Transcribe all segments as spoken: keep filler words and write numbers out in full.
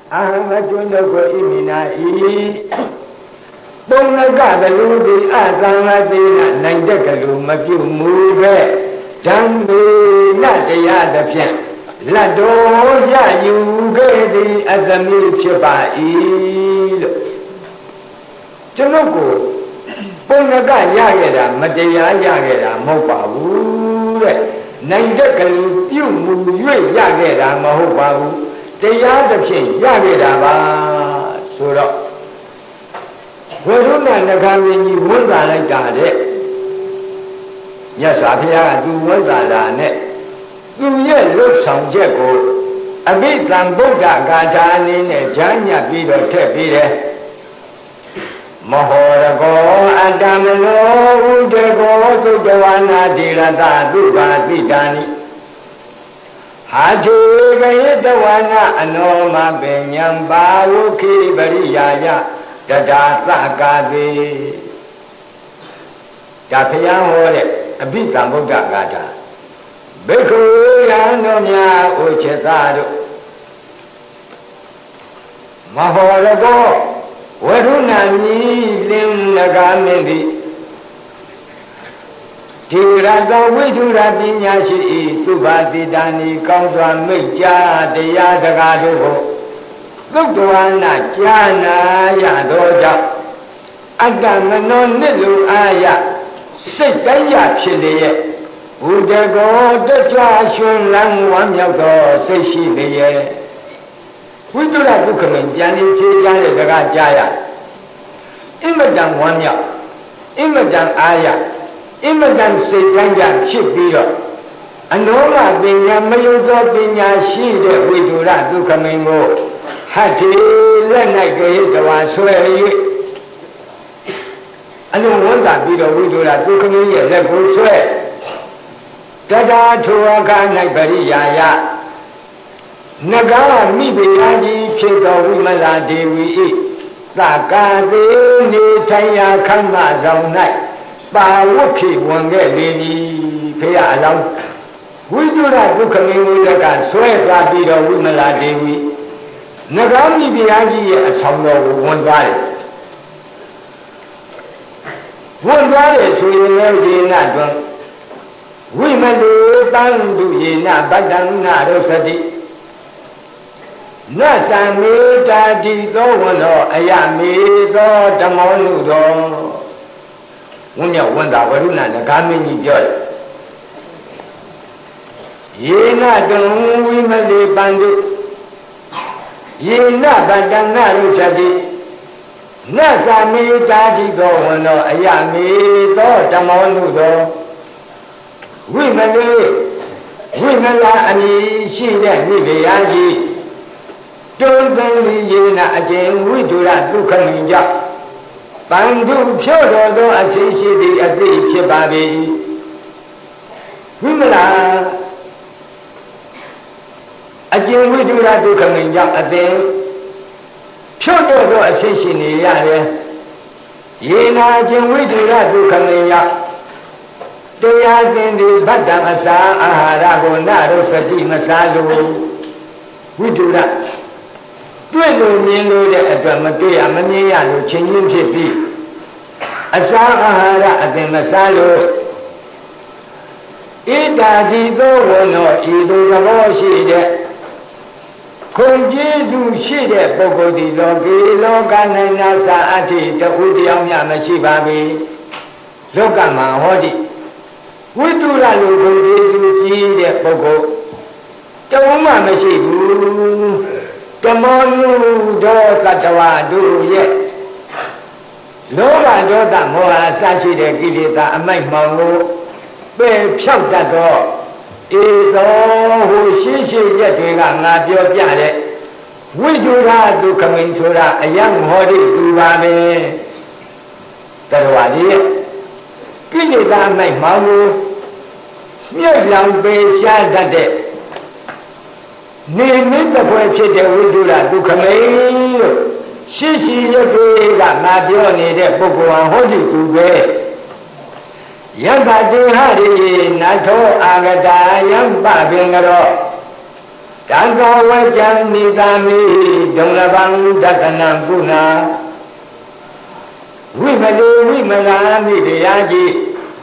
Ahamadunago imina i Bonagadalu di Azamadina Nandakalu Mapu Mube Jambi Nataya the Pian Lado Ya you gave at the milk Chapa Janoko Bonaga Yageda Madea Yageda Mopabu Nandakalu Piu Yageda Mahopabu They are the king, Yagiraba, Sura. Veruna Nagami, one like that. Yes, Apia, do one that net. You yet look some Jacko. A bit from Boga Gatan in Janya Bido Tepide. Mahorago, Adamino, Udego, to Joanna, Dilata, Duga, Bidani. Haji Gayedawana Anoma Benyam Baruki Bariyaya Dada Sakadi Japian Hore, a bit of Gata Beku Yanonia Uchetado Mahorago, Waruna Ni Lim Nagamindi Tirada Vidura Binyashi, Tubati Dani, Kaudra Meja, the Yadagado, Guptuana, Jana, Yadoja, Adamanon Nilu Aya, Setaya Chile, Udego, the Jashun Lang one Yago, Seshi Beye. We do that to come in Jani, Jaya, the Gajaya. Imadan one ya, Imadan Aya. Imadan Setanja Shipiro. Anola Binya Mayoga Binya Shide Vidura Dukamingo. Hati Lenaka the one swear. I don't want that bit of Vidura Dukamin, let go swear. Dada Tuaka Nagariya. Naga Mibiyaji Chito Vimala Devi. Takade Nitaya Kama Zaunai. Ba Waki one get lady, pay along. We do that to come in with a gun, swear that be the women like Devi. Nagami Biagi a sound of one body. One body, so you never did not drunk. Women live down to Yena, but down not Rosati. Nasa me, Daddy, go one or I am me, go the Monudo. When you want that, we're not the coming joy. Ye not don't we may bandu. Ye not bandana Rosati. Nasa me, Daddy, go one or I am me, go the Monudo. We may live. We may not any she that we be angie. Don't believe ye not again, we do not do coming job. Bandu Pyodo Assisi at the Chibabi. Wimala again, we do not do coming job at them. Pyodo Assisi Yare. Yena again, we do not do coming up. They are in the Badamasa, Aharago, Naro, Fatima Salu. We do that. Dwello Nilo at Dramatea Mania, changing Chippy. Asahara at the Masalo. Ida di do no, Ido the Boshi. Conjesu Shide, Bogo di Logi, Logana Nasa Ati, the Udiamya Mashibabi. Logama Hodi. We do la Logo di Bogo. The woman Mashibu. The Monu do Katawa do yet. Loga do that Moa Sashi de Gilita and make Mongo. Be choked that door. Is all who she yet we got not your piano. We do that to come into that a young Hodi to Rami. That was it. Gilita make Mongo. Yes, young be shot that day. Name the poet we do that to come in. She sees a day that Nabioni de Boko and Hodi to bed. Young Badi Hari, Nato Agada, young Babingaro. တံဃဝကြံနိသာမိဒုံလပံဒသနံပုနာဝိမလေဝိမလာမိတရားကြီး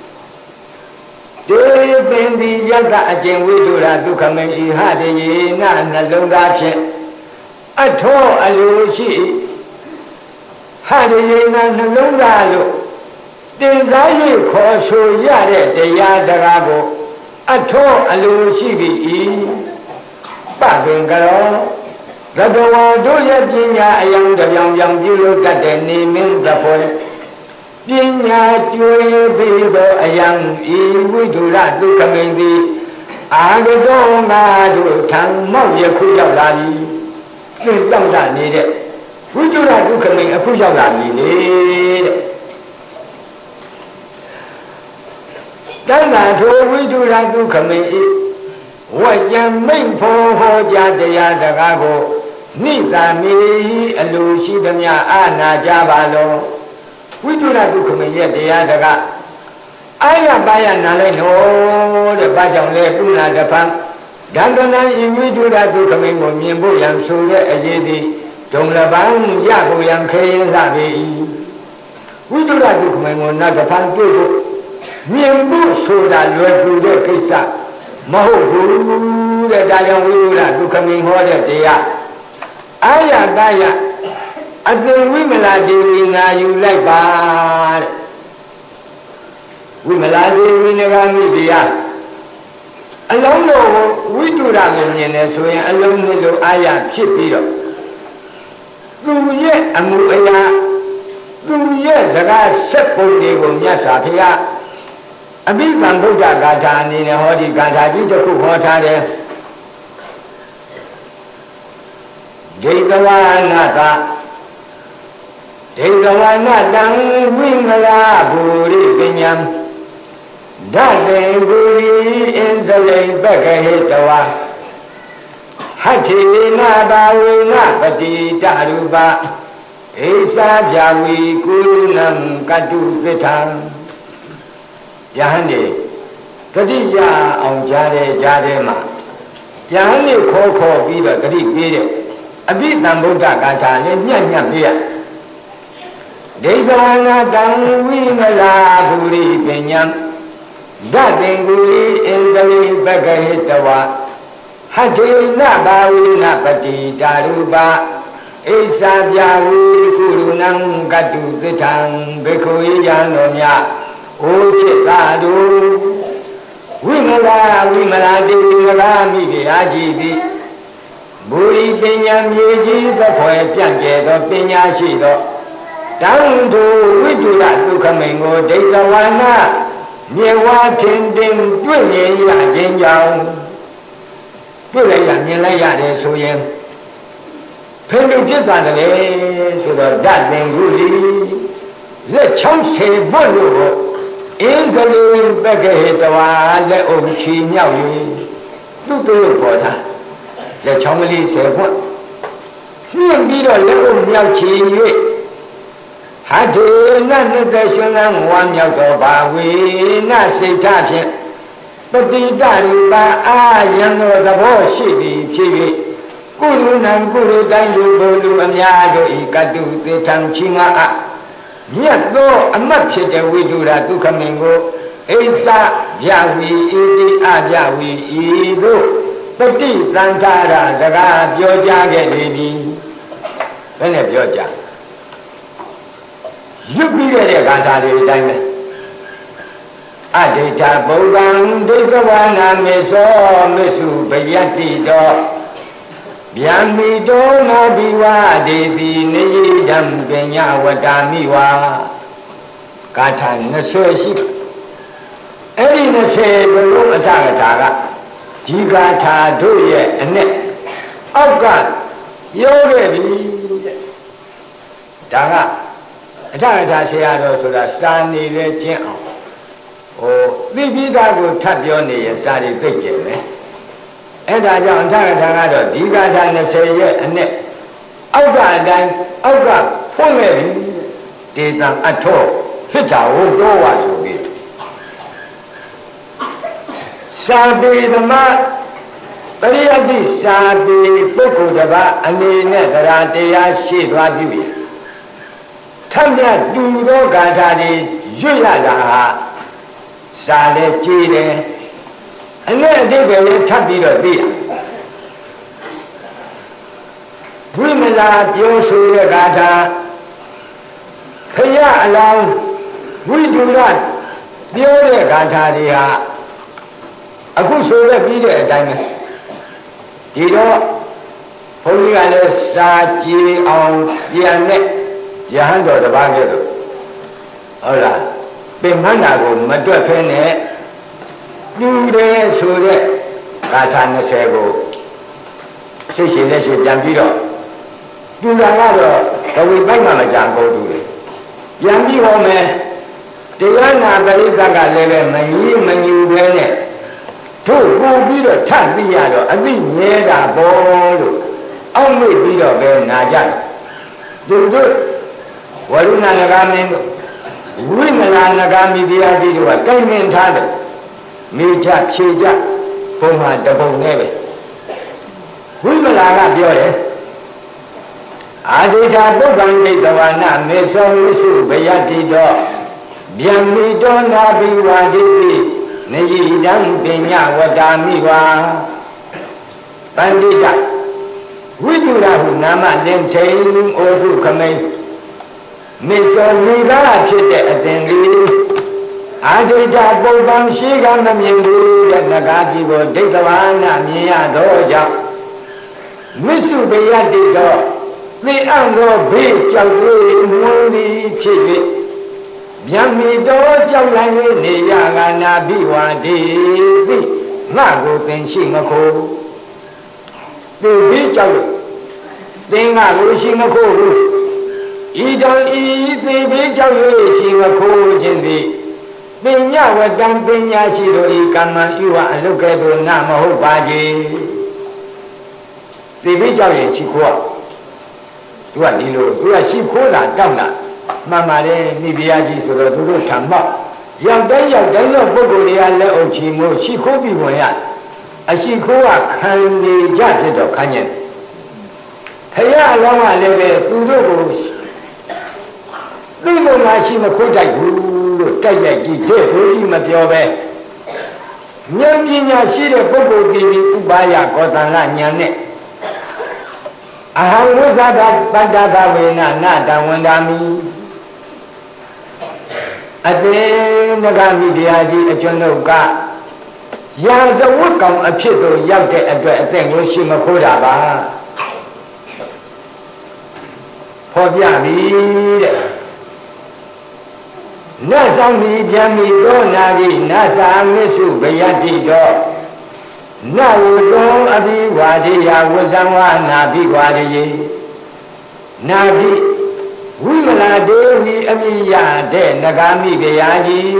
တေပင်ဒီယတအကျင့်ဝိတုရာဒုက္ခမေဤဟတယေနနှလုံးသားဖြင့်အထောအလိုရှိဟတယေနနှလုံးသားလို့တင်စား၍ခေါ်ဆိုရတဲ့တရားစကားကိုအထောအလိုရှိပြီဤပပင်ကရောသတ္တဝါတို့ရဲ့ပညာအယောင်တပြောင်ပြောင်ပြုလို့တတ်တဲ့နေမင်းသဖွယ်ပညာကျွေးပြီးသောအယံဤဝိဓုရဒုက္ခမိန်သည်အာဂတောငါတို့ထံမောက်ရခုရောက်လာပြီသင်တောင့်တနေတဲ့ဝိဓုရဒုက္ခမိန်အခုရောက်လာပြီလေတဲ့တဏ္ဍာထိုဝိဓုရဒုက္ခမိန်ဤဝါကြံမိန်ဖောဟောကြားတရားစကားကိုနိသာမိအလိုရှိသမျှအာနာကြပါလောဝိတုရဒုက္ခမရဲ့တရားတကအာရပါယနာလိုက်လို့တဲ့ဘာကြောင့်လဲပုဏ္ဏတပံဒန္တနာဤဝိတုရဒုက္ခမကိုမြင်ဖို့ရန်ဆိုတဲ့အရေးသည်ဒုံလပံရဖို့ရန်ခေရင်စပေ၏ဝိတုရဒုက္ခမကိုနတ်တပံတွေ့ဖို့မြင်ဖို့ဆိုတာလွယ်ကူတဲ့ကိစ္စမဟုတ်ဘူးတဲ့ဒါကြောင့်ဝိတုရဒုက္ခမဟောတဲ့တရားအာရပါယအသင်ဝိမလာဒေဝီငါယူလိုက်ပါတဲ့ဝိမလာဒေဝီငါမိတရားအလုံးတော်ဝိတုရမမြင်တယ်ဆိုရင်အလုံးနဲ့လိုအာရဖြစ်ပြီးတော့သူရဲ့အမှုအရာသူရဲ့စကားဆက်ပုံတွေကိုမြတ်စွာဘုရားအဘိဓမ္မာဗုဒ္ဓဂါထာအနေနဲ့ဟောဒီဂါထာကြီးတစ်ခုဟောထားတယ်ဒိဋ္ဌဝနာတဒေဝဝနာတံဝိမလာဘူရိပညာဓာတေဘူရိအင်္စလိပက္ခဟိတဝဟဋ္ဌိနာဘာဝေနပတိတရူပဣသာပြဝီကုလံကတုသစ္ထံယဟန်နေဂတိရအောင်ကြားတယ်ကြားတယ်မှာယဟန်နေခေါ်ခေါ်ပြီးတော့ဂတိပေးတယ်အဘိဓမ္မာဗုဒ္ဓဂါထာနဲ့ညံ့ညံ့ပြရဒိဋ္ဌဝနာတံဝိမလာဘူရိပညာဓာတေဘူရိအင်္ဂလိပက္ခဟိတဝဟဋ္ဌိနဘာဝေနပတိတာရူပဣသပြဝေကုရုဏံကတုသစ္ထံဘေခောယံတော်မြတ်ဩจิตသာတို့ဝိမလာဝိမလာတိဝလာမိဗျာကြီးသည်ဘူရိပညာမြေကြီးသဖွယ်ပြန့်ကျဲသောပညာရှိသောတံသူဝိတုရဒုက္ခမိန်ကိုဒိဋ္ဌဝနာမြေဝါထင်တင်တွေ့မြင်ရခြင်းကြောင့်တွေ့လိုက်ရမြင်လိုက်ရတယ်ဆိုရင်ဖိလူဖြစ်သွားတယ်ဆိုတော့ဓာတ်သင်္ကုလီလက်ချောင်းဆယ်ဘွတ်လို့အင်္ဂလိပက္ခဟိတဝါလက်အုပ်ချီမြောက်၍သူ့တို့ပေါ်တာလက်ချောင်းကလေးဆယ်ဘွတ်နှင်းပြီးတော့လက်အုပ်မြောက်ချီ၍ဟထေနနိတရှင်လံဝါမြောက်တော်ဘာဝေနစိတ်ဓာဖြင့်ပတိတရူပအာယံသောသဘောရှိသည်ဖြစ်၍ကုလူနံကုလူတိုင်းလူဘုလူအများတို့ဤကတုသေထံချီငါအမြတ်သောအမတ်ဖြစ်တဲ့ဝိတုရဒုက္ခမင်ကိုအိသဗျာဝီဣတိအဗျာဝီဤတို့ပတိသန္တာရစကားပြောကြခဲ့လေပြီဘယ်နဲ့ပြောကြရွတ်ပြီးတဲ့ဂါထာတွေအတိုင်းပဲအဒိဋ္ဌဗုဒ္ဓံဒိဋ္ဌဝနာမေသောမစ္စုပယတ္တိတောဗျာမိတောနောဘိဝဒေတိနိယံပညာဝတ္တာမိဝါဂါထာ၂၀ရှိအဲ့ဒီ၂၀ဘလုံးအထကထာကဒီဂါထာတို့ရဲ့အနဲ့အောက်ကပြောခဲ့ပြီတဲ့ဒါကအထကထာဆရာတော်ဆိုတာစာနေလဲကျင့်အောင်ဟိုသိပြီးသားကိုထပ်ပြောနေရင်စာတွေသိကျင်မယ်အဲ့ဒါကြောင့်အထကထာကတော့ဒီဂါထာ၂၀ရဲ့အနဲ့အောက်ကအတိုင်းအောက်ကဖွင့်ခဲ့ပြီဒေသံအထောဖြစ်တာဟုတ်တော့ဝါဆိုပြီးစာပေဓမ္မပရိယတိစာပေပုဂ္ဂိုလ်တစ်ပါးအနေနဲ့တရားတရားရှိသွားပြီထပ်မြတ်တူသောဂါထာတွေရွတ်ရတာဟာစာလည်းကြည်တယ်အနဲ့အတိတ်ပဲထပ်ပြီးတော့သိရဝိမလာပြောဆိုတဲ့ဂါထာဖယားအလောင်းဝိတုရပြောတဲ့ဂါထာတွေဟာအခုဆိုရပြီးတဲ့အတိုင်းပဲဒီတော့ဘုန်းကြီးကလည်းစာကြည်အောင်ပြန်နဲ့ယဟန်တော်တစ်ပါးကဲ့သို့ဟုတ်လားပင်မနာကိုမတွက်ဖဲနဲ့တူတယ်ဆိုတဲ့ဂါထာ၂၀ကိုစိတ်ရှိလက်ရှိပြန်ပြီးတော့တူတာကတော့ဘဝိပိုက်မှမကြံကုန်တူတယ်ပြန်ပြီးဟောမယ်တရားနာပရိသတ်ကလည်းပဲမကြီးမညူပဲနဲ့တို့ပို့ပြီးတော့ထပ်ပြီးရတော့အသိမြဲတာပေါ်လို့အောက်မေ့ပြီးတော့ပဲနာကြတယ်သူတို့ဝရုဏနဂါမင်းတို့ဝိမလာနဂါမိတရားကြီးတို့ကတိုင်ပင်ထားတယ်မိချဖြေချဘုံမှာတပုံနဲ့ပဲဝိမလာကပြောတယ်အာဒိဋ္ဌပုဗ္ဗံဒိဋ္ဌဝါနမေသောဝိစုဘယတိတောဗျံမိတောနာဘိဝါဒိတိနေယိတံပညာဝတ္တာမိဝါပန္တိတဝိတုရဟုနာမလင်ထိန်ဩစုခမိန်မေသောမိသားဖြစ်တဲ့အတင်လေးအာဒိဋ္ဌပုဗ္ဗံရှိကမမြင်ဘူးတဲ့နဂါကြီးကိုဒိဋ္ဌဝါနမြင်ရတော့ကြောင့်ဝိစုဘယတိတောသိအံ့သောဘေးကြောက်၍မွန်းသည်ဖြစ်၍ဗျံမီတော်ကြောက်လိုက်၍နေရကနာဘိဝါတိသိငါကိုသင်ရှိမခိုးသိပြီးကြောက်လို့သင်ငါကိုရှိမခိုးဘူးဤတံဤသိပြီးကြောက်၍ရှိမခိုးခြင်းသည်ပညာဝတ္တံပညာရှိတို့ဤကမ္မဤဝအလုကဲ့သို့နာမဟုတ်ပါကြသိပြီးကြောက်ရင်ရှိခိုးသူကဒီလိုသူကရှိခိုးတာတောက်တာမှန်ပါတယ်မိဖုရားကြီးဆိုတော့သူတို့ထံမောက်ရောက်တိုင်းရောက်တိုင်းတော့ပုဂ္ဂိုလ်တွေကလက်အုပ်ချီမို့ရှိခိုးပြီးဝင်ရအရှိခိုးကခံနေကြတဲ့တော့ခံရင်ခရအလောင်းကလည်းပဲသူတို့ကိုသိလို့မှရှိမခိုးတိုက်ဘူးလို့တိုက်ရိုက်ကြည့်တဲ့ဘုရားမပြောပဲဉာဏ်ပညာရှိတဲ့ပုဂ္ဂိုလ်ပြီးဥပါယကောသလဉာဏ်နဲ့အဟံဝိသဒပတ္တသဝေနနတဝန္ဒာမိအတေနဂါမိတရားကြီးအကျွန်ုပ်ကရာဇဝတ်ကောင်အဖြစ်သို့ရောက်တဲ့အတွက်အသက်ကိုရှိမခိုးတာပါဖော်ပြပြီတဲ့နတ်ဆောင်ပြီးပြန်ပြီးတော့နာပြီးနတ်သာမစ္စုဘယတိတော့နဝတောအဘိဝါဒိယဝဇံဝနာဘိဝါဒယေနာဘိဝိမလာဒေဝီအမိယတဲ့နဂါမိကရာကြီး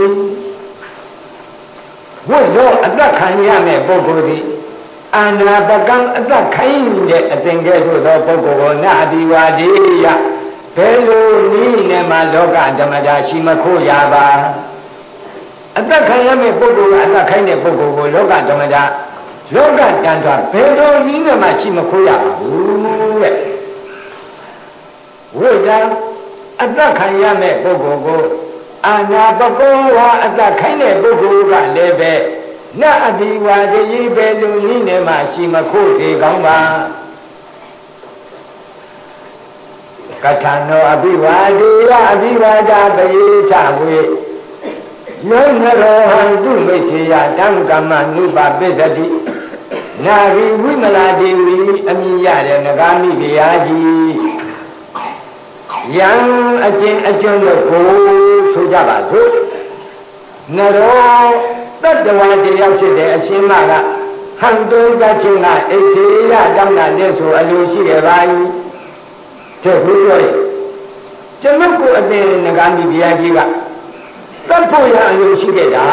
ဝတ်သောအသက်ခံရမယ့်ပုဂ္ဂိုလ်သည်အာနာပကံအသက်ခိုင်းတဲ့အသင်္ကဲ့သို့သောပုဂ္ဂိုလ်ကိုနာဘိဝါဒိယဘယ်လိုနည်းနဲ့မှလောကဓမ္မတာရှိမခိုးရပါအသက်ခံရမယ့်ပုဂ္ဂိုလ်ကအသက်ခိုင်းတဲ့ပုဂ္ဂိုလ်ကိုလောကဓမ္မတာလောကတန်ထွာဘယ်လိုနည်းနဲ့မှရှိမခိုးရပါဘူးတဲ့ဝိဇ္ဇာအသက်ခံရမယ့်ပုဂ္ဂိုလ်ကိုအာနာပကောဝါအသက်ခိုင်းတဲ့ပုဂ္ဂိုလ်ကလည်းပဲနတ်အဘိဝါဒယေဘယ်လိုနည်းနဲ့မှရှိမခိုးသေးကောင်းပါကထာနောအဘိဝါဒေယအဘိဝါဒပယေထဝေယောနရောဟံတုမိတ်ေယတံကမ္မနုပပိသတိနာဘိဝိမလာဒေဝီအမိရတဲ့နဂါမိဘုရားကြီးယံအကျင့်အကျွန်းတို့ကိုဆိုကြပါစို့နရောတတ္တဝါတရားဖြစ်တဲ့အရှင်မကဟံတုံးကချင်းကအိသေယတောင်းတာလက်ဆိုအလိုရှိရပါ၏တဲ့ဘုရားရဲ့ကျွန်ုပ်ကိုအသေးနဂါမိဘုရားကြီးကတတ်ဖို့ရအလိုရှိခဲ့တာ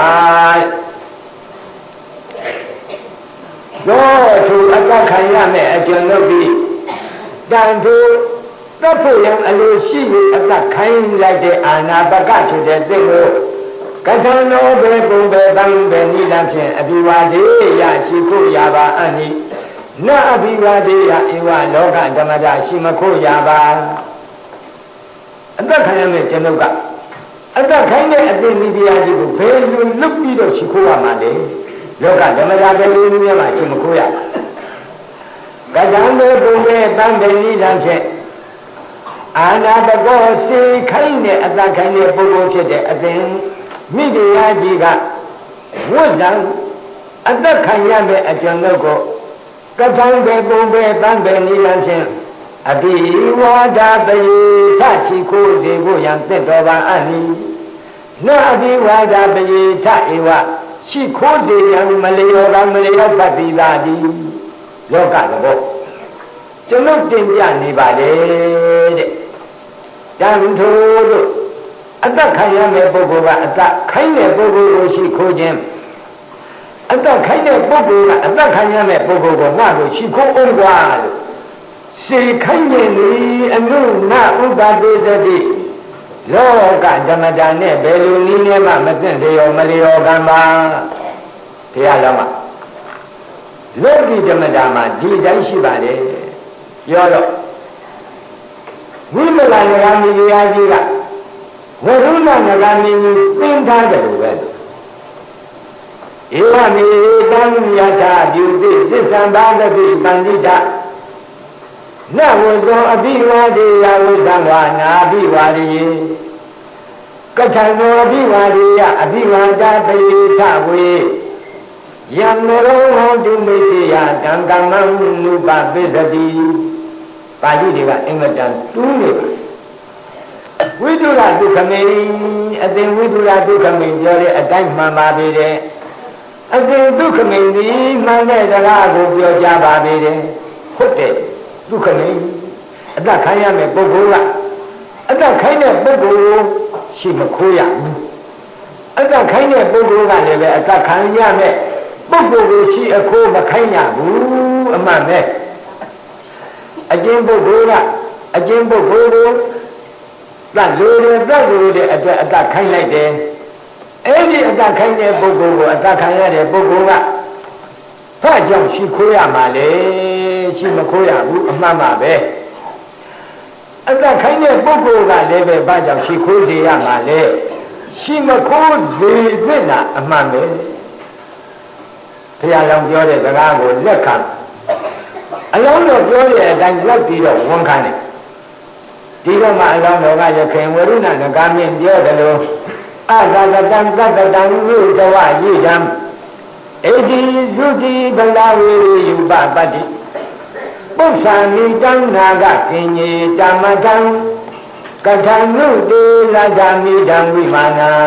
တော့သူအတတ်ခံရမယ်အကျွန်ုပ်ပြီးတန်သူတတ်ဖို့ရအလိုရှိပြီးအတတ်ခိုင်းလိုက်တဲ့အာနာပကဆိုတဲ့သင်ကိုကထနောဘေပုံဘေတံဘေနိလဖြင့်အဘိဝါဒေရရှိဖို့ရပါအနိ na abhivadaya eva loka dhamadaရှိမခိုးရပါအသက်ခံရမယ်ကျွန်ုပ်ကအသက်ခိုင်းတဲ့အသိမိတရားကြီးကိုဘယ်လိုလွတ်ပြီးတော့ရှိခိုးရမှာလဲလောကဓမ္မတာပဲလူမျိုးများမှာရှိမခိုးရကတံမေဘုံရဲ့တန်တဏိလံဖြင့်အာနာတကောစေခိုင်းတဲ့အသက်ခိုင်းတဲ့ပုဂ္ဂိုလ်ဖြစ်တဲ့အသိမိတရားကြီးကဝတ်တံအသက်ခံရမယ်အကျွန်ုပ်ကိုကတံဘေဘုံပဲတန်တဏိလံဖြင့်အဘိဝါဒပေထရှိခိုးစေဖို့ရန်သင့်တော်ပါအနိနာအဘိဝါဒပေထဧဝရှိခိုးစေရန်မလျော်ကမလျော်ပတ်ပြီးသားသည်လောကသဘောကျွန်ုပ်တင်ပြနေပါလေတဲ့တန်ထိုးတို့အသက်ခံရမယ့်ပုဂ္ဂိုလ်ကအသက်ခိုင်းတဲ့ပုဂ္ဂိုလ်ကိုရှိခိုးခြင်းအသက်ခိုင်းတဲ့ပုဂ္ဂိုလ်ကအသက်ခံရမယ့်ပုဂ္ဂိုလ်ကိုငါ့ကိုရှိခိုးအောင်ကွာလို့စေခိုင်းခြင်းလေအနုနာဥပဒေသတိလောကဓမ္မတာနဲ့ဘယ်လိုနည်းနဲ့မှမသိလျော်မလျော်ကံပါဘုရားတော်မှာလောကီဓမ္မတာမှာဒီတိုင်းရှိပါတယ်ပြောတော့ဝိမလနဂါမိတရားကြီးကဝရုဏနဂါမိကြီးသင်ထားတယ်လို့ပဲဧဝမေတံယထာပြုတိသစ္ဆံဘာတပိပန္တိတနဝဇောအဘိဝါဒေယဝဇံဝါနာအဘိဝါဒေယကထံသောအဘိဝါဒေယအဘိဝါဒပေထဝေယံနရောဟောတုမိတိယတံကမ္မနုပပိသတိပါဠိတွေကအင်္ဂတန်တူးနေပါဝိတုရဒုက္ခမေအသင်ဝိတုရဒုက္ခမေပြောတဲ့အတိုင်းမှန်ပါပေတယ်အသင်ဒုက္ခမေဒီမှန်တဲ့စကားကိုပြောကြပါပေတယ်ဟုတ်တယ်ဒုက္ခမေအသက်ခံရမယ်ပုဂ္ဂိုလ်ကအသက်ခိုင်းတဲ့ပုဂ္ဂိုလ်ကိုရှိမခိုးရဘူးအသက်ခိုင်းတဲ့ပုဂ္ဂိုလ်ကလည်းပဲအသက်ခံရမယ်ပုဂ္ဂိုလ်ကိုရှိအခိုးမခိုင်းရဘူးအမှန်ပဲအကျဉ်းပုဂ္ဂိုလ်ကအကျဉ်းပုဂ္ဂိုလ်ကိုသတ်လို့တယ်သတ်လို့တဲ့အတွက်အသက်ခိုင်းလိုက်တယ်အဲ့ဒီအသက်ခိုင်းတဲ့ပုဂ္ဂိုလ်ကိုအသက်ခံရတဲ့ပုဂ္ဂိုလ်ကဘာကြောင့်ရှိခိုးရမှာလဲရှိမခိုးရဘူးအမှန်ပါပဲအသက်ခိုင်းတဲ့ပုဂ္ဂိုလ်ကလည်းပဲဘာကြောင့်ရှိခိုးစေရမှာလဲရှိမခိုးစေသင့်တာအမှန်ပဲဘုရားလောင်းပြောတဲ့စကားကိုလက်ခံအလောင်းတော်ပြောတဲ့အတိုင်းလောက်ပြီးတော့ဝန်ခံတယ်ဒီတော့မှအလောင်းတော်ကရခင်ဝရုဏနဂါမင်းပြောတယ်လို့အသကတံသတ္တတံဝိတဝယိတံဣတိသုတိဗလာဝေယူပပတ္တိပု္ပ္ပာမိတံနာဂကိညေတမတံကထံနုတေလတ္တမိတံဝိမာနံ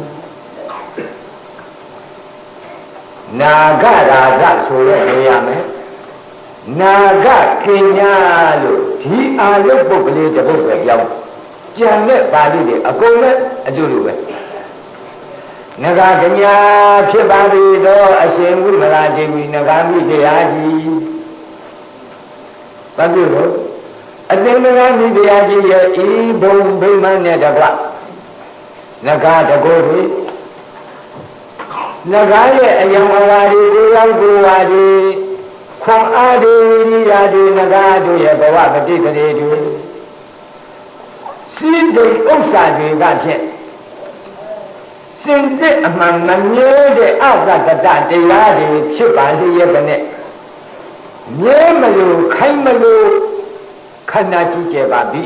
နာဂရာဇဆိုရရမယ်နာဂကိညာလို့ဒီအာလုတ်ပုဂ္ဂလေးတစ်ပုဒ်ပဲရောက်ကြံတဲ့ပါဠိတွေအကုန်လည်းအတူတူပဲနဂကညာဖြစ်ပါပြီတော့အရှင်ဝိမလာဒေဝီနဂမိတရားကြီးဘာဖြစ်လို့အသင်နဂမိတရားကြီးရဲ့ဤဘုံဗိမာန်နဲ့တကွနဂတကောတွေနဂရဲ့အယံအဝါတွေကိုရောက်ကိုဝါတွေခွန်အားတွေဝိရိယတွေနဂတို့ရဲ့ဘဝပฏิပတိတွေစိတ္တိဥစ္စာတွေကဖြင့်စင်စစ်အမှန်မမြဲတဲ့အသတ္တတရားတွေဖြစ်ပါလေရဲ့နဲ့မြဲမလို့ခိုင်းမလို့ခန္ဓာကြည့်ကြပါပြီ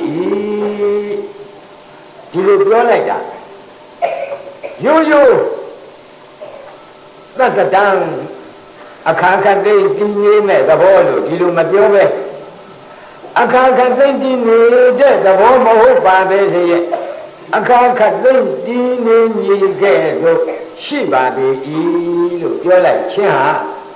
ဒီလိုပြောလိုက်တာရိုးရိုးသတ္တတံအခါခတ်သိတည်ငြိမ်မဲ့သဘောလို့ဒီလိုမပြောပဲအခါခတ်သိတည်နေတဲ့သဘောမဟုတ်ပါပဲစေရဲ့အခါခတ်သိတည်နေညီခဲ့လို့ရှိပါပေ၏လို့ပြောလိုက်ခြင်းဟာ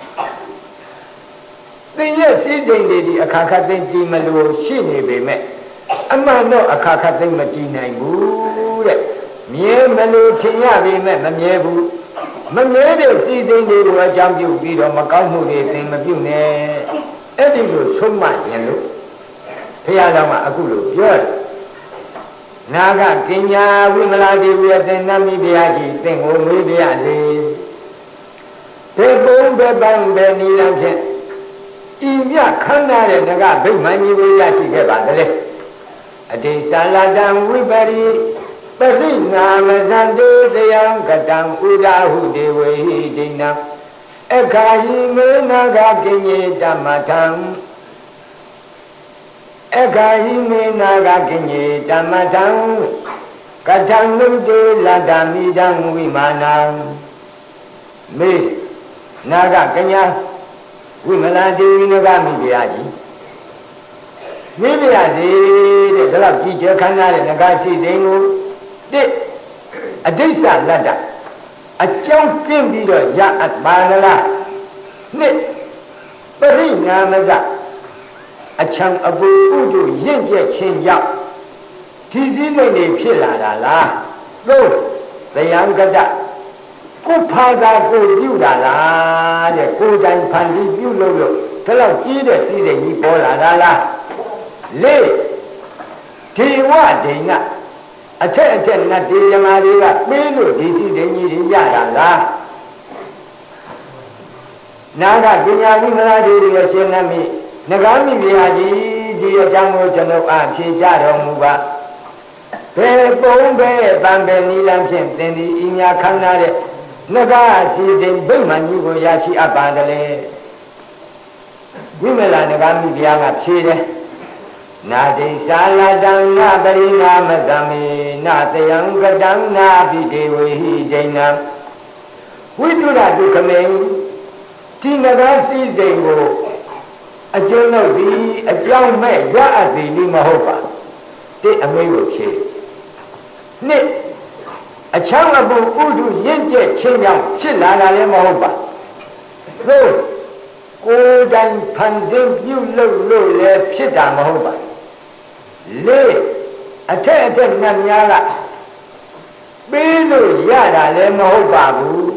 သင်ရဲ့စိတ်ဓာတ်တွေဒီအခါခတ်သိတည်မလို့ရှိနေပေမဲ့အမှန်တော့အခါခတ်သိမတည်နိုင်ဘူးတဲ့မြဲမလို့ထင်ရပေမဲ့မမြဲဘူးမမြဲတဲ့စိတ်ဓာတ်တွေကိုအကြောင်းပြုပြီးတော့မကောင်းမှုတွေသင်မပြုနဲ့အဲ့ဒီလိုဆုံးမရင်လို့ဘုရားတော်ကအခုလိုပြောတယ်နာဂကညာဝိမလာဒေဝီအသင်္နမိဘုရားကြီးသင်ကိုမေးပြရလေဒီဘုံဘယ်ပန်းဘယ်နည်းလမ်းဖြင့်ဤမြခန္ဓာတဲ့ငကဗိမာန်ကြီးကိုရရှိခဲ့ပါသလဲအတိသလတံဝိပရိပရိနာမသံတေတယံကတံဥဒါဟုဒေဝေဟိဒိဏံအခါယိမေနာဂကိညေဓမ္မထံအခါယိမေနာဂကိညေဓမ္မထံကတံနုတေလတ္တမိတံဝိမာနံမေနာဂကညာဝိမလာဒေဝိနဂမိဗျာကြီးမိဗျာစီတဲ့ဒါတော့ကြည်ကျခန္ဓာတဲ့ငကရှိတဲ့ကိုတစ်အဋိစ္စလတ္တအကြောင်းကျင့်ပြီးတော့ရအပ်ပါလားနှစ်ပရိနာမဇအချံအပူဥတို့ရင့်ကျက်ခြင်းကြောင့်ဒီစည်းစိမ်တွေဖြစ်လာတာလားသုံးတရားကတကိုဖာသာကိုပြုတာလားတဲ့ကိုယ်တိုင်ဖန်ပြီးပြုလို့လို့ဒါတော့ကြီးတဲ့စည်းစိမ်ကြီးပေါ်လာတာလားလေးဒေဝဒိဏအထက်အထက်နတ်ဒေယမာတွေကပေးလို့ဒီစည်းစိမ်ကြီးတွေရတာလားနာဂပညာဝိမလာဒေဝရဲ့ရှင်နမိနဂါမိဗျာကြီးဒီအကြောင်းကိုကျွန်တော်အဖြေကြတော်မူပါဘယ်ပုံပဲတံပဲနိလန်းဖြင့်သင်ဒီဤညာခန္ဓာတဲ့နဂါစီတဲ့ဗိမာန်ကြီးကိုရရှိအပ်ပါတယ်လေဝိမလာနဂါမိဗျာကဖြေတယ်နာတိသာလတံနာပရိနာမသမေနာတယံကတံနာပိဒေဝေဟိဒိဏံဝိတုဒဒုက္ခမေဒီနဂါစီတဲ့ကိုအကျဉ်းလို့ဒီအကြောင်းမဲ့ရအပ်သည်မဟုတ်ပါတိအမေကိုဖြေနှစ်အချမ်းအပူဥဒုရင့်ကျက်ခြင်းကြောင့်ဖြစ်လာတာလည်းမဟုတ်ပါသို့ကိုယ်တိုင်ဖန်ဆင်းပြုလုပ်လို့လည်းဖြစ်တာမဟုတ်ပါလေးအထက်အထက်နတ်များကပေးလို့ရတာလည်းမဟုတ်ပါဘူး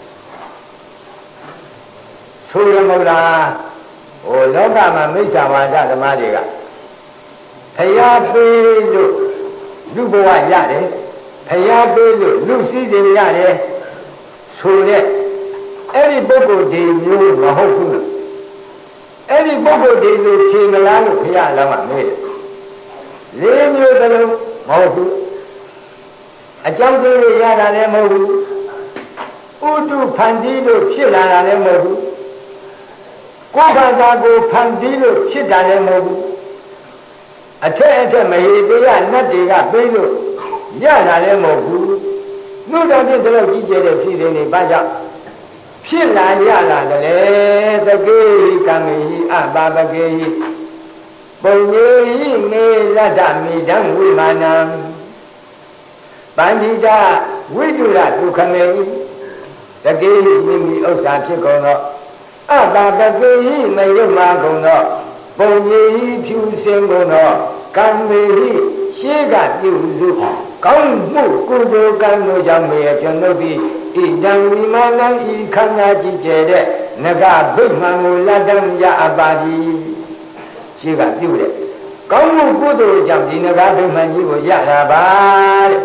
ဆိုရမလားဟိုလောကမှာမိစ္ဆာဝါဒသမားတွေကဖယားပေးလို့လူဘဝရတယ်ဖယားပေးလို့လူစည်းစိမ်ရတယ်ဆိုတဲ့အဲ့ဒီပုဂ္ဂိုလ်ဒီမျိုးမဟုတ်ဘူးအဲ့ဒီပုဂ္ဂိုလ်ဒီလိုဖြေမလားလို့ဘုရားလောကမေးတယ်လေးမျိုးသလုံးမဟုတ်ဘူးအကြောင်းသေးလို့ရတာလည်းမဟုတ်ဘူးဥတုဖန်တီးလို့ဖြစ်လာတာလည်းမဟုတ်ဘူးကိုယ်ဘာသာကိုဖန်တီးလို့ဖြစ်တာလည်းမဟုတ်ဘူးအထက်အထက်မဟေတရားနတ်တွေကပေးလို့ရတာလည်းမဟုတ်ဘူးနှုတ်တော်ပြည့်တဲ့လောက်ကြီးကျယ်တဲ့ဖြစ်နေဘာကြောင့်ဖြစ်လာရလာတယ်သကေကံဟိအပါပကေဟိပုံညေဟိမေလတ္တမိဓမ္ဝိမာနံပန္တိတာဝိတုရဒုက္ခမေသကေဟိမိမိဥစ္စာဖြစ်ကုန်တော့အပါပကေဟိမယုတ်မာကုန်တော့ပုံညေဟိဖြူစင်ကုန်တော့ကံမေဟိရှေးကပြုစုကောင်းမှုကုသိုလ်ကံတို့ကြောင့်မေကျွန်ုပ်သည်ဣဒံဝိမာနံဤခန္ဓာကြီးကျယ်တဲ့နဂဗိမာန်ကိုလတ္တံရအပါတိရှေးကပြုတဲ့ကောင်းမှုကုသိုလ်ကြောင့်ဒီနဂဗိမာန်ကြီးကိုရတာပါတဲ့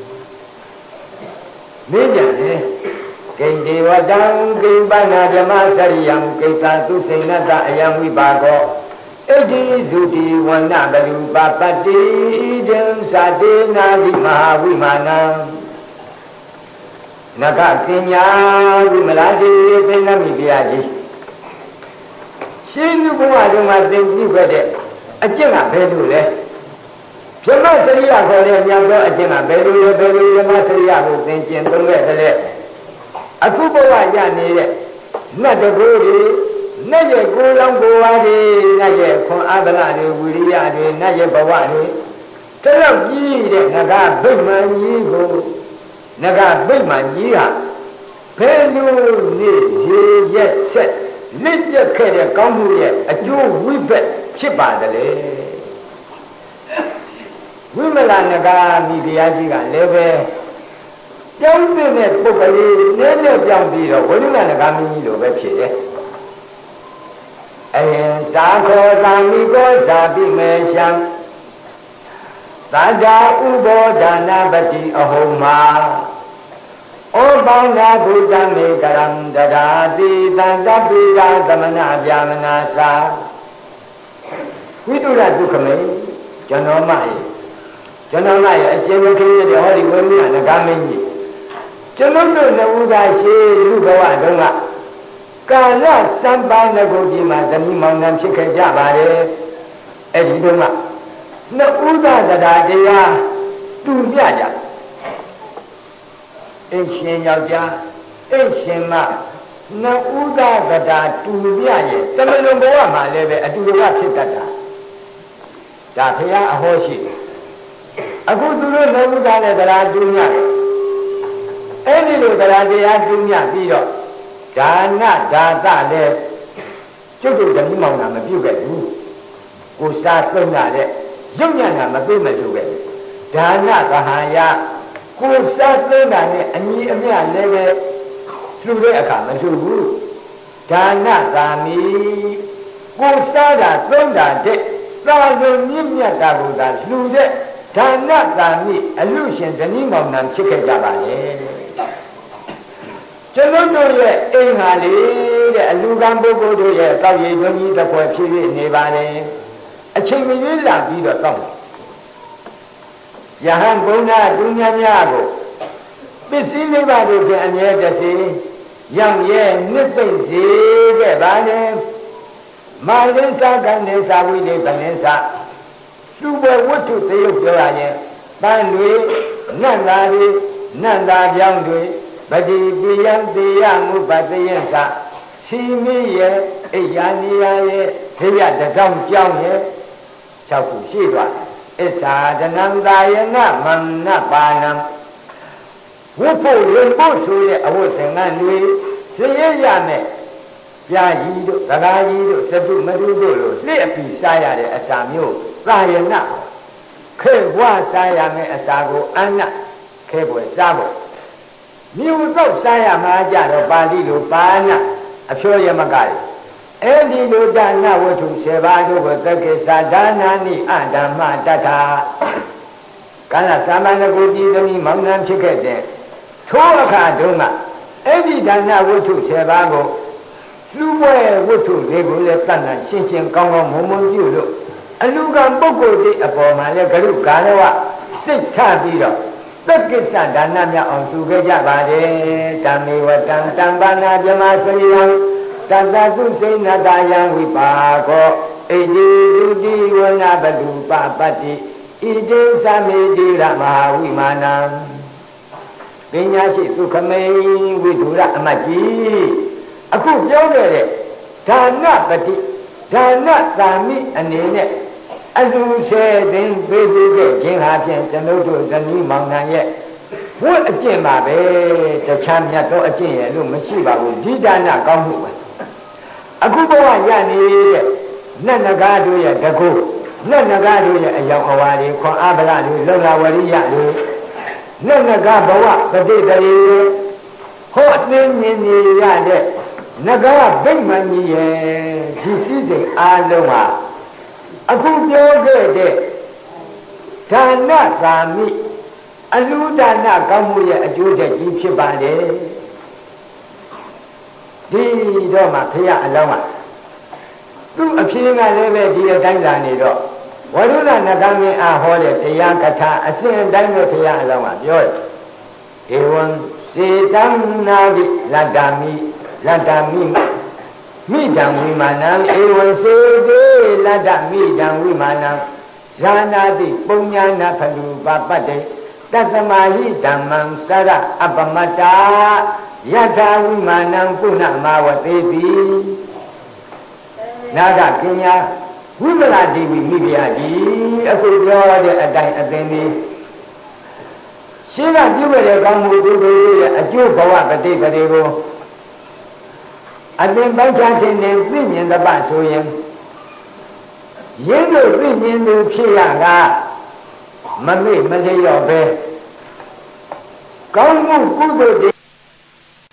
မင်းကြတယ်ကိဉ္ဒေဝတံကိဉ္ပနာဓမ္မစရိယံကိစ္စသုစိဏတအယံဝိပါကောဣတိသုတိဝန္နဘလူပပတ္တိဒံသတေနာတိမဟာဝိမာနံနဂပညာဝိမလာတိသိဏမိဗျာကြီးရှင်းလူဘဝတုန်းကသင်ပြုခဲ့တဲ့အကျင့်ကဘယ်လိုလဲဓမ္မစရိယခေါ်တဲ့မြောက်သောအကျင့်ကဘယ်လိုလဲဘယ်လိုဓမ္မစရိယကိုသင်ကျင့်သုံးခဲ့တဲ့အခုဘဝရနေတဲ့နတ်တကိုယ်တွေနတ်ရဲ့ကိုယ်လောင်းကိုယ်ဝါးတွေနတ်ရဲ့ခွန်အားဗလာတွေဝိရိယတွေနတ်ရဲ့ဘဝတွေတလောက်ကြီးတဲ့ငါကဗိမာန်ကြီးကိုငါကဗိမာန်ကြီးဟာဘယ်လိုနေရေရက်ဆက်လက်ကျက်ခဲ့တဲ့ကောင်းမှုရဲ့အကျိုးဝိဘက်ဖြစ်ပါတယ်လေဝိမလာနဂါမိဖုရားကြီးကလည်းပဲကြောင်းတဲ့ပုဂ္ဂလိနည်းနည်းပြောင်းပြီးတော့ဝိမလာနဂါမင်းကြီးလိုပဲဖြစ်တယ်အယံသာခောသာမိကောသာပိမေရှံသာဇာဥဘောဒါနပတိအဟုံမာဩဩဘောင်းနာဘုဒ္ဓမေကရံတရာတိတံတပိယသမဏဗျာမနာသာဝိတုရဒုက္ခမေကျွန်တော်မရဲ့ကျွန်တော်မရဲ့အရှင်ဘုရားရဲ့ဟောဒီဝိမြတ်ငကားမင်းကြီးကျွန်တော်တို့နဝုသာရှိလူဘဝတုန်းကကာလစံပါဏဂုတ်ကြီးမှာဇနီးမောင်နှံဖြစ်ခဲ့ကြပါတယ်အဲ့ဒီတုန်းကနဝုသာတရားတရားတူပြကြအိရှင်ယောက်ျားအိရှင်မနဝုသာတရားတူပြရဲ့တမလွန်ဘဝမှာလည်းပဲအတူတူကဖြစ်တတ်တာဒါဖရာအဟောရှိအခုသူတို့နဝုသာနဲ့တရားတူညအဲ့ဒီလိုတရားတရားတူညပြီးတော့ဒါနဒါသလည်းကျုပ်တို့ဓမ္မမောင်တာမပြုတ်ခဲ့ဘူးကိုစားသုံးတာတဲ့ရုပ်ညံတာမသိမလို့ခဲ့ဒါနသဟာယကိုစားသုံးတာနဲ့အညီအမျှလည်းပဲလှူတဲ့အခါမလှူဘူးဒါနသာမီကိုစားတာသုံးတာတဲ့သာလို့မြင့်မြတ်တာကိုသာလှူတဲ့ဒါနသာမီအလူရှင်ဓမ္မမောင်တာဖြစ်ခဲ့ကြပါလေကျွန်တော်တို့ရဲ့အိမ်ဟာလေတဲ့အလူကံပုဂ္ဂိုလ်တို့ရဲ့တောက်ရည်တွင်းကြီးတစ်ပွဲဖြစ်ဖြစ်နေပါတယ်အချိန်မရွေးလာပြီးတော့တောက်ယဟန်ဘုံနာဒုညများကိုပစ္စည်းလေးပါးတို့ဖြင့်အမြဲတစေရောက်ရဲ့နှစ်သိမ့်စေခဲ့ပါလေမာလင်းစာကနေစာဝိလေပလင်းစာသူ့ဘဝတ္ထုတရုပ်ပြောရရင်ပန်းတွေနတ်သားတွေနတ်သားပြောင်းတွေပတိပိယံတေယမုပတယံကစီမိရဲ့အိယာနိယရဲ့ခေယတထောင်ကြောင်းရဲ့၆ခုရှိသွားအစ္ဆာဒနံသာယနမန္နပါဏံဝိဖို့လွန်ဖို့ဆိုတဲ့အဝတ်သင်္ကန်းတွေရရရနဲ့ပြာကြီးတို့သကားကြီးတို့သတုမတုတို့လိုလှည့်အပြီးစားရတဲ့အစာမျိုးသာယနခေဝစားရမယ့်အစာကိုအနခေဘွယ်စားဖို့မြို့တော့စားရမှာကြတော့ပါဠိလိုပါဏအဖြောရမကလေအဲ့ဒီလိုဒါနဝတ္ထုဆယ်ပါးတို့ကိုသက္ကေသာဒါနာနိအဓမ္မတတ္ထာကာလသမဏဂုတိသမီးမောင်နှံဖြစ်ခဲ့တဲ့ထိုအခါတုန်းကအဲ့ဒီဒါနဝတ္ထုဆယ်ပါးကိုလူပွဲဝတ္ထုလေးကိုလည်းတတ်နိုင်ရှင်းရှင်းကောင်းကောင်းမုံမုံပြုလို့အလူကံပုဂ္ဂိုလ်တိအပေါ်မှာလည်းဂရုဂါရဝစိတ်ချပြီးတော့သက္ကိစ္စဒါနမြောက်အောင်သူခဲ့ကြပါတယ်ဓမ္မေဝတံတံပါဏာပြမစရိယံတတ္တသုစိဏတယံဝိပါကောဣတိဒုတိဝနာပတုပပတ္တိဣတိသမေတိရမဟာဝိမာနံပညာရှိသုခမေဝိဒုရအမတ်ကြီးအခုပြောခဲ့တဲ့ဒါနပတိဒါနသာမိအနေနဲ့အလူဆယ်သိန်းပေးပေးတဲ့ခြင်းဟာဖြင့်ကျွန်ုပ်တို့ဇနီးမောင်နှံရဲ့ဝတ်အကျင့်ပါပဲတခြားမြတ်သောအကျင့်ရဲ့လို့မရှိပါဘူးဒီဒါနကောင်းမှုပဲအခုဘဝရနေတဲ့နတ်နဂါတို့ရဲ့တကုနတ်နဂါတို့ရဲ့အယောင်အဝါတွေခွန်အားဗလာတွေလောကဝရိယတွေနတ်နဂါဘဝပฏิတရေဟောသိမြင်နေရတဲ့နဂါဗိမ္မာန်ကြီးရဲ့ဒီစည်းစိမ်အားလုံးဟာအခုပြောခဲ့တဲ့ဒါနသာမိအလူဒါနကောင်းမှုရဲ့အကျိုးချက်ကြီးဖြစ်ပါတယ်ဒီတော့မှဖရာအလောင်းကသူ့အဖြေကလည်းပဲဒီအတိုင်းလာနေတော့ဝရုဏနဂမင်းအားဟောတဲ့တရားကထာအစဉ်အတိုင်းပဲဖရာအလောင်းကပြောတယ်ဧဝံစေတံနာတိလတ္တမိလတ္တမိမိတံဝိမာနံဧဝံစေတေလတ္တမိတံဝိမာနံဇာနာတိပုညနာဖလူပပတ္တေတတ္တမဟိဓမ္မံစရအပမတ္တာယထာဝိမာနံပုဏ္ဏမာဝတေတိနာဂပညာဝိမလာတိဝိမိဖုရားကြီးအခုပြောတဲ့အတိုင်းအသင်ဒီရှင်းကပြုခဲ့တဲ့ကောင်းမှုကုသိုလ်ရဲ့အကျိုးဘဝပฏิပတိကိုအသင်ပိုက်ချခြင်းနဲ့သိမြင်တပတ်ဆိုရင်ရင်းတို့သိမြင်သူဖြစ်ရကမမေ့မလျော့ပဲကောင်းမှုကုသိုလ်